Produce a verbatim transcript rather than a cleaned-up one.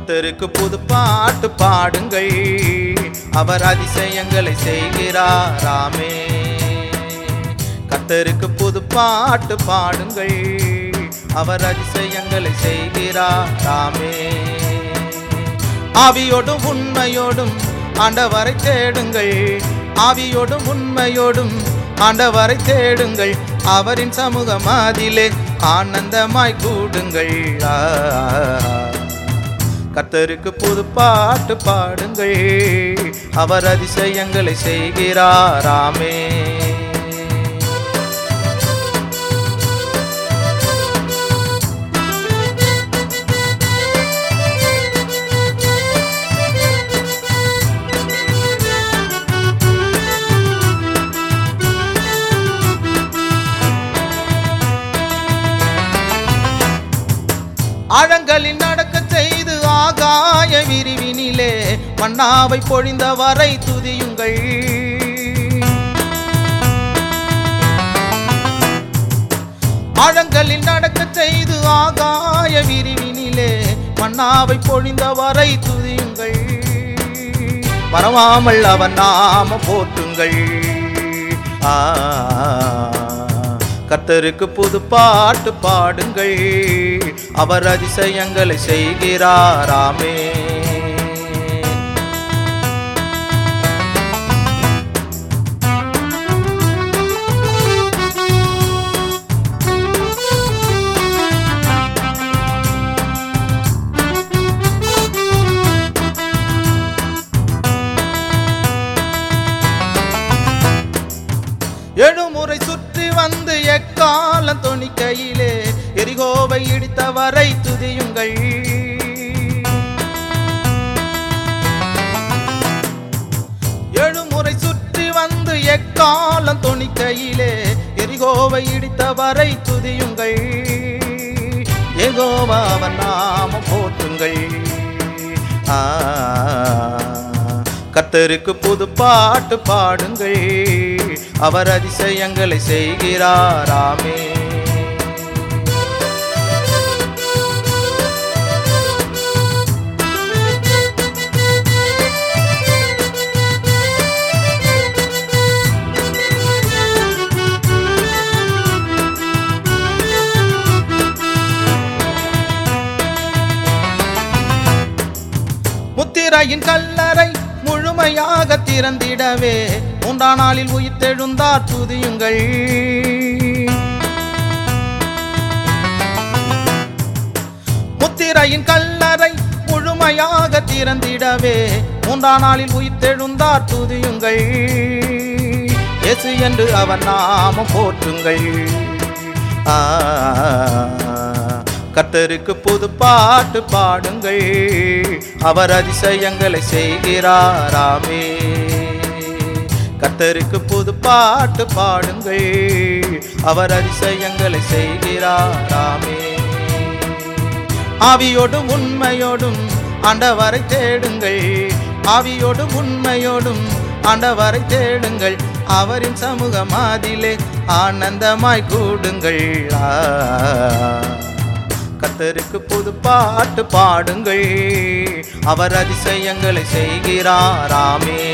கர்த்தருக்கு புது பாட்டு பாடுங்கள், அவர் அதிசயங்களை செய்கிறாராமே. கர்த்தருக்கு புது பாட்டு பாடுங்கள், அவர் அதிசயங்களை செய்கிறாராமே. ஆவியோடும் உண்மையோடும் ஆண்டவரை தேடுங்கள், ஆவியோடும் உண்மையோடும் ஆண்டவரை தேடுங்கள், அவரின் சமூகம் அதிலே ஆனந்தமாய் கூடுங்கள். கர்த்தருக்கு புது பாட்டு பாடுங்கள், அவர் அதிசயங்களை செய்கிறாராமே. ஆழங்களில் நடக்க செய்து ஆகாய விரிவினிலே மன்னாவை பொழிந்தவரை துதியுங்கள். ஆழங்களில் நடக்க செய்து ஆகாய விரிவினிலே மன்னாவை பொழிந்தவரை துதியுங்கள். மறவாமல் அவன் நாம போற்றுங்கள். ஆ கர்த்தருக்கு புது பாட்டு பாடுங்கள், அவர் அதிசயங்களை செய்கிறாராமே. எழுமுறை சுற்றி வந்து எக்காலம் தொனிக்கையிலே எரிகோவை இடித்தவரை துதியுங்கள். எழுமுறை சுற்றி வந்து எக்காலம் தொனிக்கையிலே எரிகோவை இடித்தவரை துதியுங்கள். யெகோவா அவன் நாம போற்றுங்கள். ஆ கர்த்தருக்கு புது பாட்டு பாடுங்கள், அவர் அதிசயங்களை செய்கிறாராமே. முத்திரையின் கல்லறை முழுமையாக திறந்திடவே மூன்றாம் நாளில் உயிர்த்தெழுந்தார் துதியுங்கள். முத்திரையின் கல்லறை முழுமையாக திறந்திடவே மூன்றாம் நாளில் உயிர்த்தெழுந்தார் துதியுங்கள். இயேசு என்று அவன் நாமம் போற்றுங்கள். ஆ கர்த்தருக்கு புது பாட்டு பாடுங்கள், அவர் அதிசயங்களை செய்கிறாராமே. கர்த்தருக்கு புது பாட்டு பாடுங்கள், அவர் அதிசயங்களை செய்கிறாராமே. ஆவியோடும் உண்மையோடும் ஆண்டவரை தேடுங்கள், ஆவியோடும் உண்மையோடும் ஆண்டவரை தேடுங்கள், அவரின் சமூகம் அதிலே ஆனந்தமாய் கூடுங்கள். கர்த்தருக்கு புது பாட்டு பாடுங்கள், அவர் அதிசயங்களை செய்கிறாராமே.